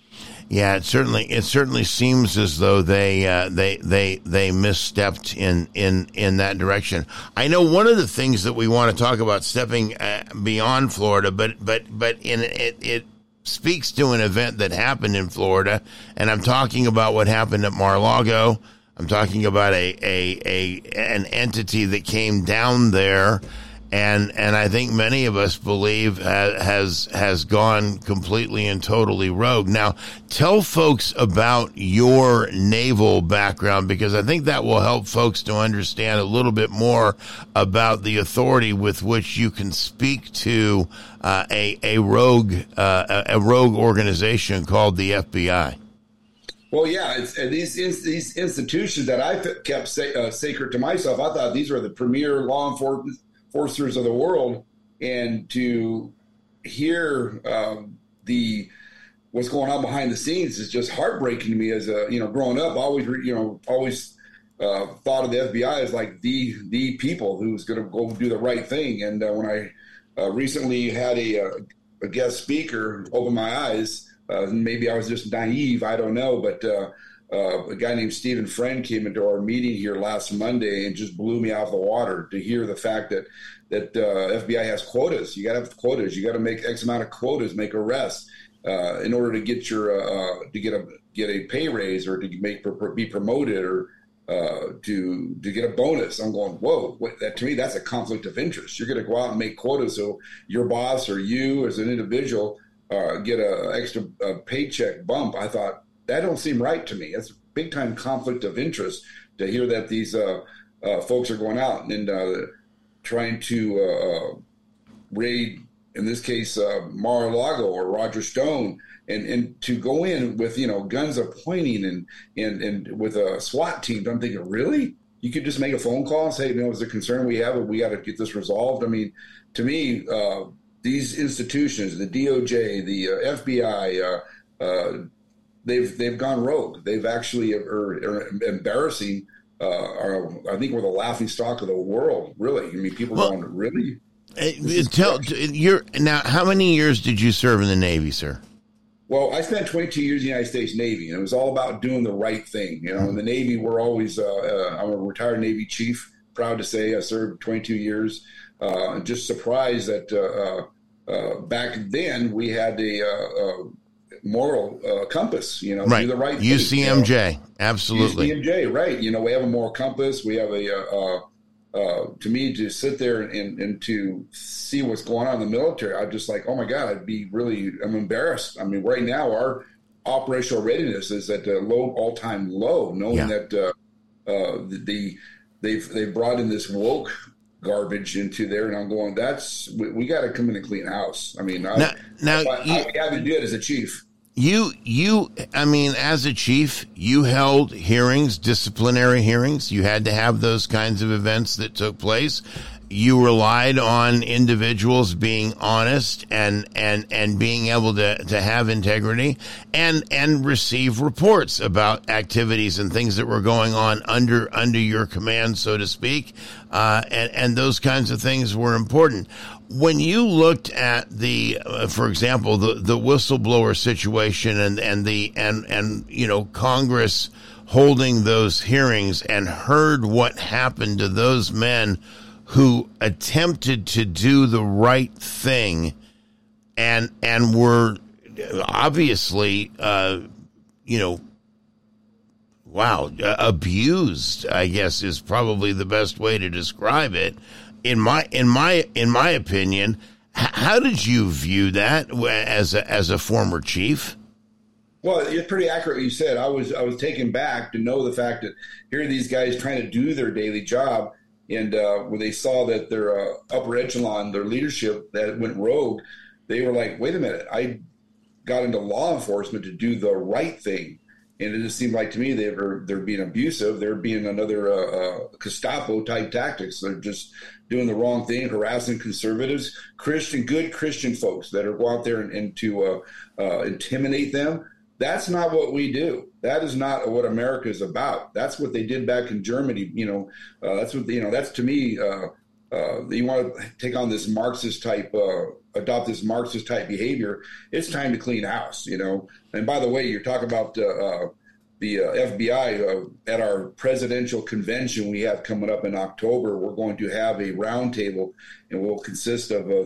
Yeah, it certainly it certainly seems as though they uh, they they they misstepped in, in in that direction. I know one of the things that we want to talk about stepping uh, beyond Florida, but but but in it it speaks to an event that happened in Florida, and I'm talking about what happened at Mar-a-Lago. I'm talking about a a, a an entity that came down there. And and I think many of us believe has has gone completely and totally rogue. Now, tell folks about your naval background, because I think that will help folks to understand a little bit more about the authority with which you can speak to uh, a a rogue uh, a rogue organization called the F B I. Well, yeah, it's, and these these institutions that I kept sa- uh, sacred to myself, I thought these were the premier law enforcement enforcers of the world, and to hear um, the what's going on behind the scenes is just heartbreaking to me. As a you know, growing up, always you know always uh, thought of the F B I as like the the people who's going to go do the right thing. And uh, when I uh, recently had a, a guest speaker open my eyes, uh, maybe I was just naive, I don't know, but. Uh, Uh, a guy named Stephen Friend came into our meeting here last Monday and just blew me out of the water to hear the fact that that uh, F B I has quotas. You got to have quotas. You got to make X amount of quotas, make arrests uh, in order to get your uh, to get a get a pay raise or to make be promoted or uh, to to get a bonus. I'm going, whoa! What, that to me, that's a conflict of interest. You're going to go out and make quotas so your boss or you as an individual uh, get a extra uh, paycheck bump. I thought. That don't seem right to me. It's a big-time conflict of interest to hear that these uh, uh, folks are going out and uh, trying to uh, raid, in this case, uh, Mar-a-Lago or Roger Stone, and, and to go in with, you know, guns are pointing and, and, and with a SWAT team. I'm thinking, really? You could just make a phone call and say, you know, it's a concern we have, and we got to get this resolved. I mean, to me, uh, these institutions, the D O J, the uh, F B I, uh, uh, They've they've gone rogue. They've actually are, are embarrassing. Uh, are, I think we're the laughing stock of the world. Really, I mean, people well, going really. Uh, tell you're now. How many years did you serve in the Navy, sir? Well, I spent twenty-two years in the United States Navy, and it was all about doing the right thing. You know, in the Navy, we're always. Uh, uh, I'm a retired Navy chief. Proud to say I served twenty-two years. Uh, just surprised that uh, uh, back then we had a. Uh, uh, moral uh, compass, you know, right. do the right thing. U C M J, you know? absolutely. U C M J, right. You know, we have a moral compass. We have a, uh, uh, to me, to sit there and, and to see what's going on in the military, I'm just like, oh my God, I'd be really, I'm embarrassed. I mean, right now, our operational readiness is at a low, all-time low, knowing yeah. that uh, uh, the, they've, they've brought in this woke garbage into there, and I'm going, that's, we, we got to come in and clean house. I mean, I, now, now I, you, I haven't did as a chief. You, you, I mean, as a chief, you held hearings, disciplinary hearings. You had to have those kinds of events that took place. You relied on individuals being honest and, and, and being able to, to have integrity and, and receive reports about activities and things that were going on under, under your command, so to speak. Uh, and, and those kinds of things were important. When you looked at the, uh, for example, the, the whistleblower situation and, and the, and, and, you know, Congress holding those hearings and heard what happened to those men who attempted to do the right thing and, and were obviously, uh, you know, wow, uh, abused, I guess is probably the best way to describe it. In my, in my, in my opinion, h- how did you view that as a, as a former chief? Well, it's pretty accurate what you said. I was, I was taken back to know the fact that here are these guys trying to do their daily job. And uh, when they saw that their uh, upper echelon, their leadership that went rogue, they were like, wait a minute, I got into law enforcement to do the right thing. And it just seemed like to me they were they're being abusive. They're being another uh, uh, Gestapo type tactics. They're just doing the wrong thing, harassing conservatives, Christian, good Christian folks that are go out there and, and to uh, uh, intimidate them. That's not what we do. That is not what America is about. That's what they did back in Germany. You know, uh, that's what you know. That's to me. Uh, uh, you want to take on this Marxist type, uh, adopt this Marxist type behavior. It's time to clean house. You know. And by the way, you're talking about uh, uh, the uh, F B I uh, at our presidential convention we have coming up in October. We're going to have a roundtable, and will consist of uh,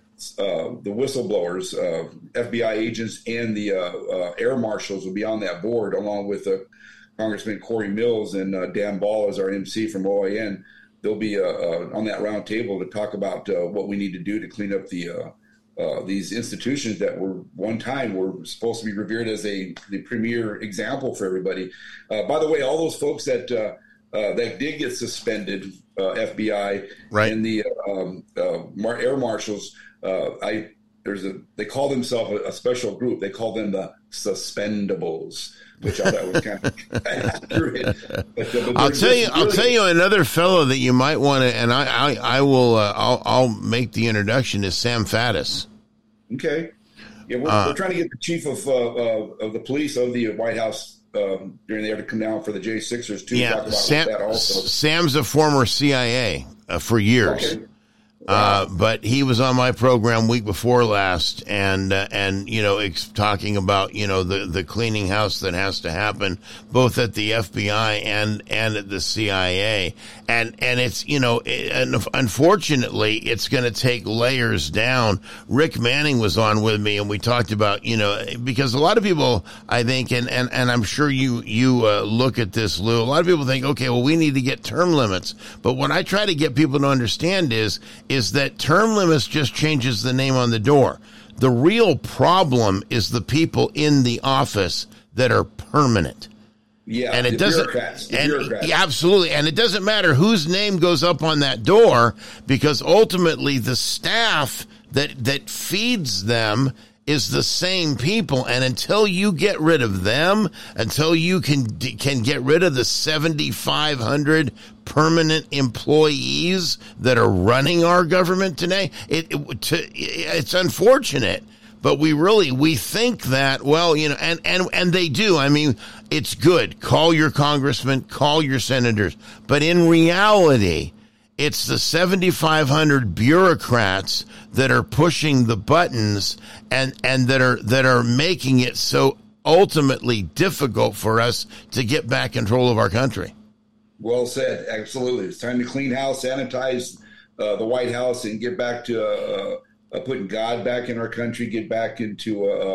uh, the whistleblowers, uh, F B I agents, and the uh, uh, air marshals will be on that board, along with uh, Congressman Corey Mills and uh, Dan Ball as our M C from O A N. They'll be uh, uh, on that roundtable to talk about uh, what we need to do to clean up the uh, Uh, these institutions that were one time were supposed to be revered as a the premier example for everybody. Uh, by the way, all those folks that uh, uh, that did get suspended, uh, F B I right. and the um, uh, air marshals, uh, I there's a they call themselves a, a special group. They call them the suspendables, which I thought was kind of accurate. But, uh, but I'll tell you, really, I'll tell you another fellow that you might want to, and I, I, I will, uh, I'll, I'll make the introduction is Sam Faddis. Okay, yeah, we're, uh, we're trying to get the chief of uh, uh, of the police of the White House um, during the air to come down for the J Sixers too. Yeah, talk about Sam, that also. Sam's a former C I A uh, for years. Okay. Uh, but he was on my program week before last, and uh, and you know, ex- talking about you know the, the cleaning house that has to happen both at the F B I and and at the C I A, and and it's you know, it, and unfortunately, it's going to take layers down. Rick Manning was on with me, and we talked about you know because a lot of people, I think, and and, and I'm sure you you uh, look at this, Lou. A lot of people think, okay, well, we need to get term limits, but what I try to get people to understand is. is that term limits just changes the name on the door. The real problem is the people in the office that are permanent. Yeah, and it the doesn't. Bureaucrats, the and bureaucrats. Yeah, absolutely, and it doesn't matter whose name goes up on that door because ultimately the staff that that feeds them is the same people, and until you get rid of them, until you can can get rid of the seventy-five hundred permanent employees that are running our government today, it, it to, it's unfortunate, but we really we think that well, you know, and and and they do. I mean, it's good. Call your congressman, call your senators, but in reality, it's the seventy-five hundred bureaucrats that are pushing the buttons and, and that are that are making it so ultimately difficult for us to get back control of our country. Well said. Absolutely. It's time to clean house, sanitize uh, the White House, and get back to uh, uh, putting God back in our country, get back into uh,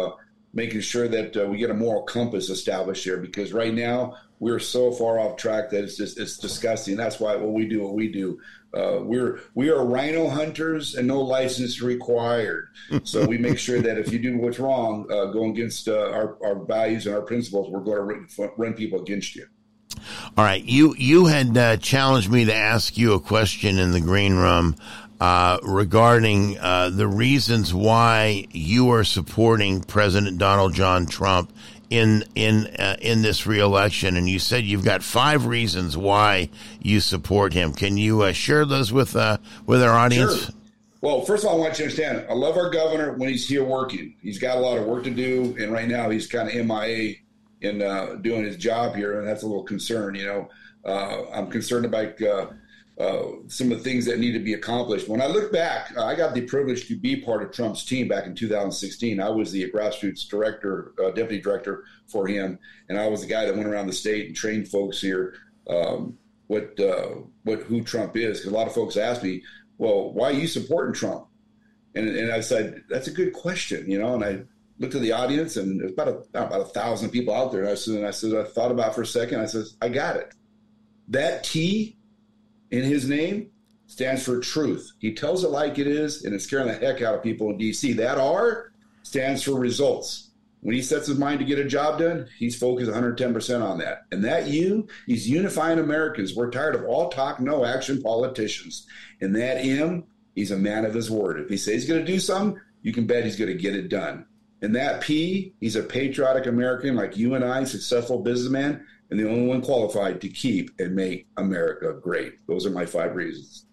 making sure that uh, we get a moral compass established here, because right now we're so far off track that it's just it's disgusting. That's why what we do what we do. Uh, we're we are rhino hunters and no license required. So we make sure that if you do what's wrong, uh, going against uh, our our values and our principles, we're going to run, run people against you. All right, you you had uh, challenged me to ask you a question in the green room uh, regarding uh, the reasons why you are supporting President Donald John Trump in in uh, in this reelection, and you said you've got five reasons why you support him. Can you uh, share those with uh, with our audience? Sure. Well, first of all, I want you to understand, I love our governor when he's here working. He's got a lot of work to do, and right now he's kind of M I A in uh, doing his job here, and that's a little concern. You know, uh, I'm concerned about uh, uh, some of the things that need to be accomplished. When I look back, uh, I got the privilege to be part of Trump's team back in two thousand sixteen. I was the grassroots director, uh, deputy director for him, and I was the guy that went around the state and trained folks here um, what uh, what who Trump is. Because a lot of folks ask me, "Well, why are you supporting Trump?" And and I said, "That's a good question," you know, and I looked at the audience, and there's about a, about a thousand people out there. And I said, and I said, I thought about it for a second. I said, I got it. That T in his name stands for truth. He tells it like it is, and it's scaring the heck out of people in D C. That R stands for results. When he sets his mind to get a job done, he's focused one hundred ten percent on that. And that U, he's unifying Americans. We're tired of all talk, no action politicians. And that M, he's a man of his word. If he says he's going to do something, you can bet he's going to get it done. And that P, he's a patriotic American like you and I, successful businessman, and the only one qualified to keep and make America great. Those are my five reasons.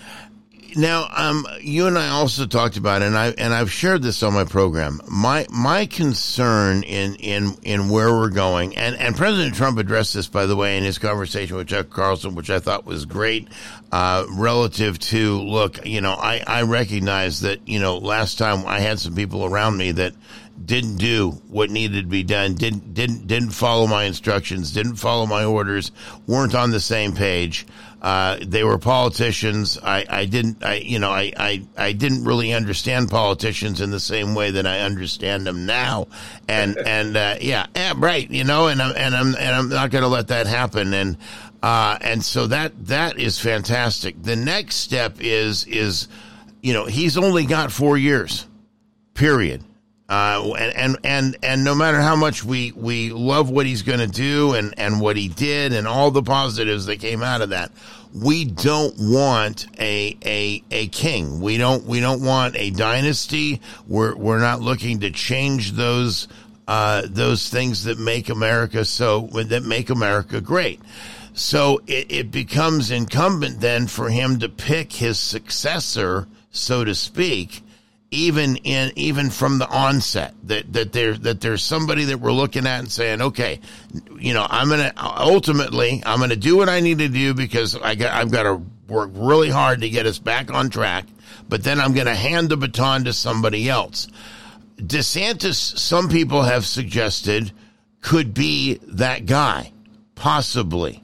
Now, um, you and I also talked about it, and I and I've shared this on my program. My my concern in in, in where we're going, and, and President Trump addressed this, by the way, in his conversation with Chuck Carlson, which I thought was great, uh, relative to, look, you know, I, I recognize that, you know, last time I had some people around me that didn't do what needed to be done, didn't didn't didn't follow my instructions, didn't follow my orders, weren't on the same page. Uh, they were politicians. I, I didn't, I, you know, I, I, I didn't really understand politicians in the same way that I understand them now. And, and, uh, yeah, yeah, right. You know, and I'm, and I'm, and I'm not going to let that happen. And, uh, and so that, that is fantastic. The next step is, is, you know, he's only got four years, period. Uh, and, and, and, and no matter how much we, we love what he's going to do and, and what he did and all the positives that came out of that, we don't want a, a, a king. We don't, we don't want a dynasty. We're, we're not looking to change those, uh, those things that make America so, that make America great. So it, it becomes incumbent then for him to pick his successor, so to speak, even in, even from the onset, that, that there, that there's somebody that we're looking at and saying, okay, you know, I'm going to, ultimately, I'm going to do what I need to do because I got, I've got to work really hard to get us back on track, but then I'm going to hand the baton to somebody else. DeSantis, some people have suggested, could be that guy, possibly.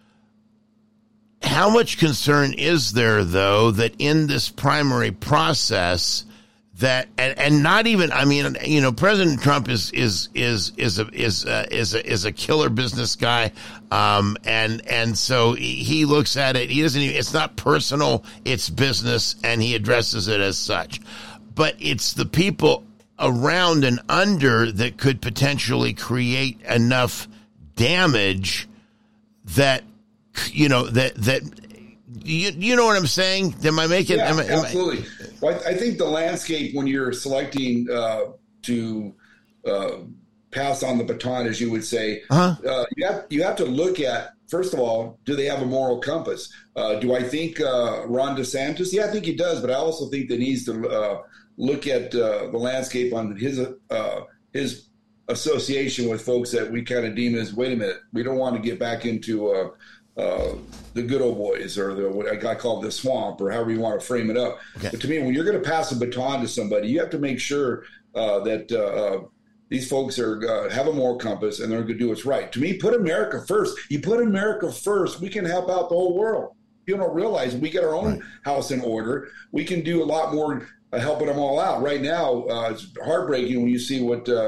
How much concern is there, though, that in this primary process, that and, and not even, I mean, you know, President Trump is is is is a is a, is a, is a killer business guy, um, and and so he looks at it. He doesn't even, it's not personal, it's business, and he addresses it as such. But it's the people around and under that could potentially create enough damage that, you know, that that. You, you know what I'm saying? Am I making? Yeah, am I, am absolutely. I... Well, I think the landscape when you're selecting uh, to uh, pass on the baton, as you would say, uh-huh. uh, you have you have to look at, first of all, do they have a moral compass? Uh, do I think uh, Ron DeSantis? Yeah, I think he does, but I also think that he needs to uh, look at uh, the landscape on his uh, his association with folks that we kind of deem as, wait a minute, we don't want to get back into uh, Uh, the good old boys, or the what I call the swamp, or however you want to frame it up. Okay. But to me, when you're going to pass a baton to somebody, you have to make sure uh, that uh, these folks are uh, have a moral compass and they're going to do what's right. To me, put America first. You put America first, we can help out the whole world. You don't realize we get our own right. house in order. We can do a lot more uh, helping them all out. Right now, uh, it's heartbreaking when you see what uh,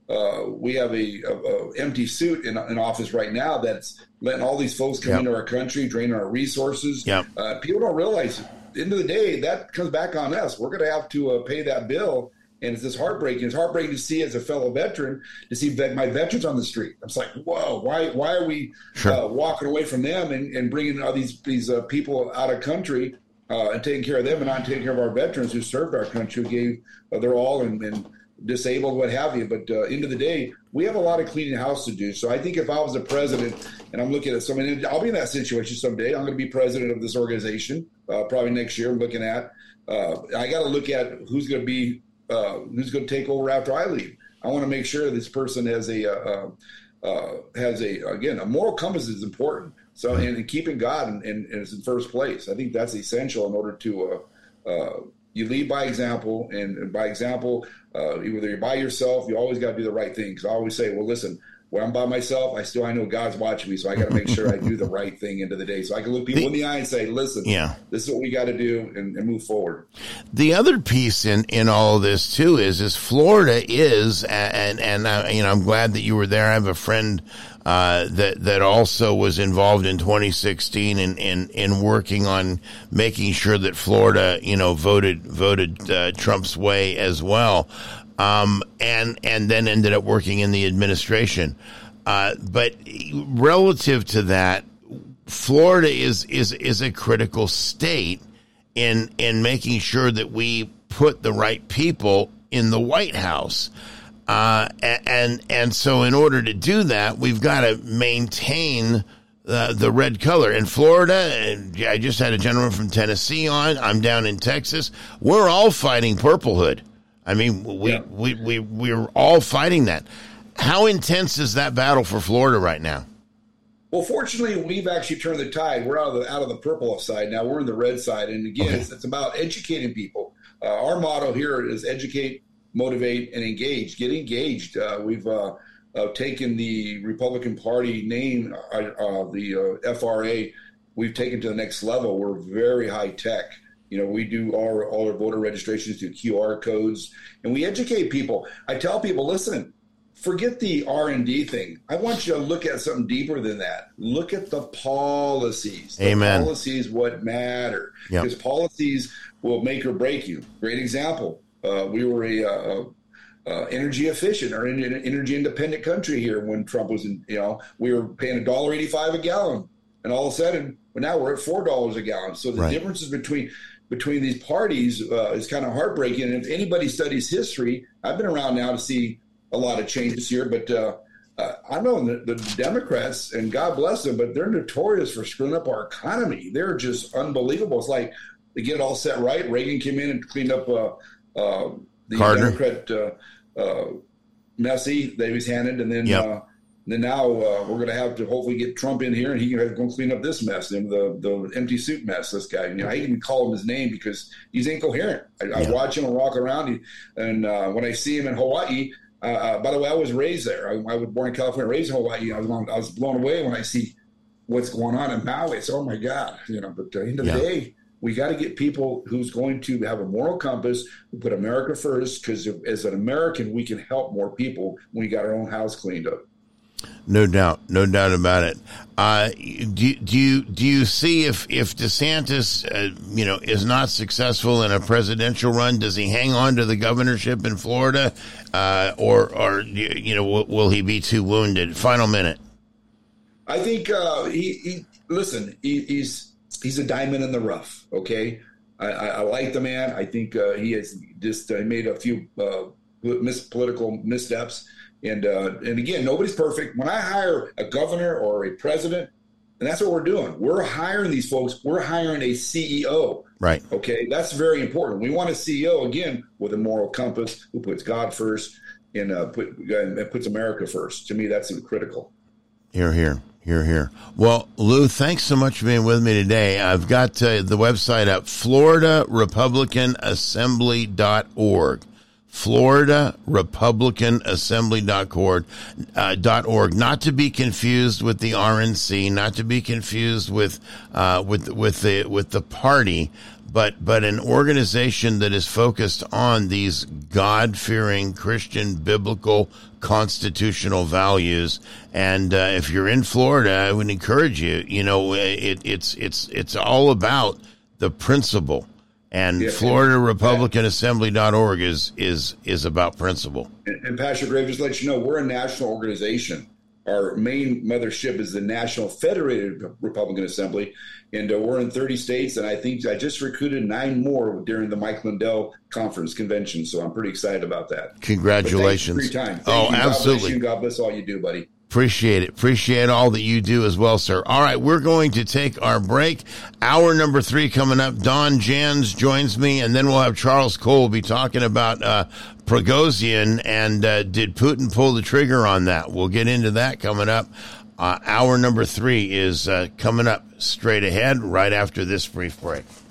uh, we have a, a, a empty suit in, in office right now that's letting all these folks come yep. into our country, draining our resources. Yep. Uh, people don't realize at the end of the day, that comes back on us. We're going to have to uh, pay that bill. And it's just heartbreaking. It's heartbreaking to see as a fellow veteran, to see vet, my veterans on the street. I'm just like, whoa, why why are we sure. uh, walking away from them and, and bringing all these, these uh, people out of country uh, and taking care of them and not taking care of our veterans who served our country, who gave uh, their all and, and disabled, what have you. But uh, end of the day, we have a lot of cleaning house to do. So I think if I was the president and I'm looking at somebody, I'll be in that situation someday. I'm going to be president of this organization uh, probably next year. I'm looking at, uh, I got to look at who's going to be, uh, who's going to take over after I leave. I want to make sure this person has a, uh, uh, has a, again, a moral compass is important. So, and, and keeping God in, in, in, in first place. I think that's essential in order to, uh, uh, you lead by example, and, and by example, uh, whether you're by yourself, you always got to do the right thing. Because I always say, well, listen, when I'm by myself, I still I know God's watching me, so I got to make sure I do the right thing into the day, so I can look people the, in the eye and say, listen, yeah. this is what we got to do, and, and move forward. The other piece in, in all of this too is is Florida is, and and uh, you know, I'm glad that you were there. I have a friend uh, that that also was involved in twenty sixteen in, in, in working on making sure that Florida, you know, voted voted uh, Trump's way as well. Um, and, and then ended up working in the administration. Uh, but relative to that, Florida is, is, is a critical state in, in making sure that we put the right people in the White House. Uh, and, and so in order to do that, we've got to maintain Uh, the red color. In Florida, and I just had a gentleman from Tennessee on. I'm down in Texas. We're all fighting purplehood. I mean, we, yeah. we, we, we're all fighting that. How intense is that battle for Florida right now? Well, fortunately, we've actually turned the tide. We're out of the out of the purple side now. We're in the red side. And again, okay. it's, it's about educating people. Uh, our motto here is educate, motivate, and engage. Get engaged. Uh, we've uh, uh, taken the Republican Party name, uh, uh, the uh, F R A, we've taken to the next level. We're very high tech. You know, we do all our, all our voter registrations through Q R codes, and we educate people. I tell people, listen, forget the R and D thing. I want you to look at something deeper than that. Look at the policies. The Amen. Policies what matter. Yep. Because policies will make or break you. Great example. Uh, we were a uh, uh, energy efficient or an energy independent country here when Trump was in, you know, we were paying one dollar eighty-five a gallon. And all of a sudden, well, now we're at four dollars a gallon. So the right. differences between between these parties uh, is kind of heartbreaking. And if anybody studies history, I've been around now to see a lot of changes here, but uh, uh, I know the, the Democrats, and God bless them, but they're notorious for screwing up our economy. They're just unbelievable. It's like they get it all set right. Reagan came in and cleaned up uh, uh, the Gardner. Democrat uh, uh, messy that he was handed, and then yep. uh, then now uh, we're going to have to hopefully get Trump in here, and he can go clean up this mess, the the empty suit mess. This guy, you know, I even call him his name because he's incoherent. I, yeah. I watch him walk around, and uh, when I see him in Hawaii. Uh, uh, by the way, I was raised there. I, I was born in California, raised in Hawaii. I was, I was blown away when I see what's going on in Maui. It's, oh, my God. You know, but at the end of yeah. the day, we got to get people who's going to have a moral compass, who put America first, because as an American, we can help more people when we got our own house cleaned up. No doubt, no doubt about it. Uh, do, do you do you see if if DeSantis, uh, you know, is not successful in a presidential run, does he hang on to the governorship in Florida, uh, or or you know, will, will he be too wounded? Final minute. I think uh, he, he listen. He, he's he's a diamond in the rough. Okay, I, I, I like the man. I think uh, he has just uh, made a few uh, mis- political missteps. And uh, and again, nobody's perfect. When I hire a governor or a president, and that's what we're doing, we're hiring these folks. We're hiring a C E O. Right. Okay, that's very important. We want a C E O, again, with a moral compass, who puts God first and, uh, put, and puts America first. To me, that's critical. Here, here, here, here. Well, Lou, thanks so much for being with me today. I've got uh, the website up, Florida Republican Assembly dot org. Florida Republican Assembly dot org, uh, dot org, not to be confused with the R N C, not to be confused with uh, with with the with the party, but but an organization that is focused on these God-fearing Christian biblical constitutional values. And uh, if you're in Florida, I would encourage you. You know, it, it's it's it's all about the principle. And yeah, Florida Republican Assembly dot org is is is about principle. And, and Pastor Grave, just to let you know, we're a national organization. Our main mothership is the National Federated Republican Assembly, and uh, we're in thirty states. And I think I just recruited nine more during the Mike Lindell Conference Convention, so I'm pretty excited about that. Congratulations! But thank you for your time. Thank oh, you. absolutely! God bless you. God bless all you do, buddy. Appreciate it. Appreciate all that you do as well, sir. All right, we're going to take our break. Hour number three coming up. Don Jans joins me, and then we'll have Charles Cole be talking about uh, Prigozhin and uh, did Putin pull the trigger on that? We'll get into that coming up. Uh, hour number three is uh, coming up straight ahead right after this brief break.